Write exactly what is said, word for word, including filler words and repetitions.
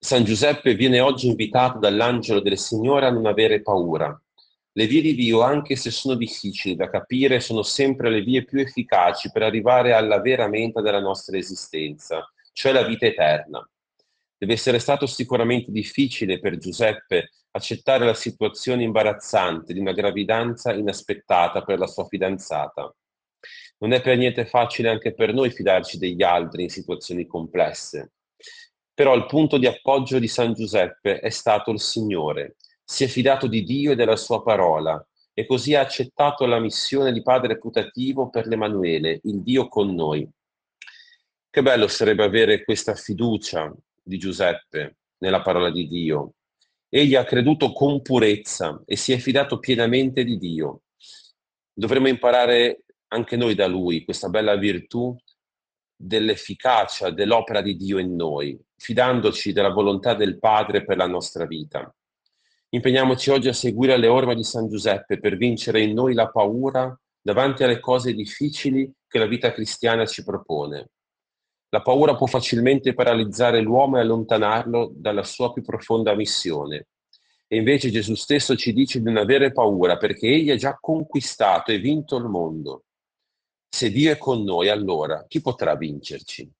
San Giuseppe viene oggi invitato dall'angelo del Signore a non avere paura. Le vie di Dio, anche se sono difficili da capire, sono sempre le vie più efficaci per arrivare alla vera meta della nostra esistenza, cioè la vita eterna. Deve essere stato sicuramente difficile per Giuseppe accettare la situazione imbarazzante di una gravidanza inaspettata per la sua fidanzata. Non è per niente facile anche per noi fidarci degli altri in situazioni complesse. Però il punto di appoggio di San Giuseppe è stato il Signore. Si è fidato di Dio e della sua parola e così ha accettato la missione di padre putativo per l'Emanuele, il Dio con noi. Che bello sarebbe avere questa fiducia di Giuseppe nella parola di Dio. Egli ha creduto con purezza e si è fidato pienamente di Dio. Dovremmo imparare anche noi da lui questa bella virtù dell'efficacia dell'opera di Dio in noi, fidandoci della volontà del Padre per la nostra vita. Impegniamoci oggi a seguire le orme di San Giuseppe per vincere in noi la paura davanti alle cose difficili che la vita cristiana ci propone. La paura può facilmente paralizzare l'uomo e allontanarlo dalla sua più profonda missione. E invece Gesù stesso ci dice di non avere paura perché egli ha già conquistato e vinto il mondo. Se Dio è con noi, allora chi potrà vincerci?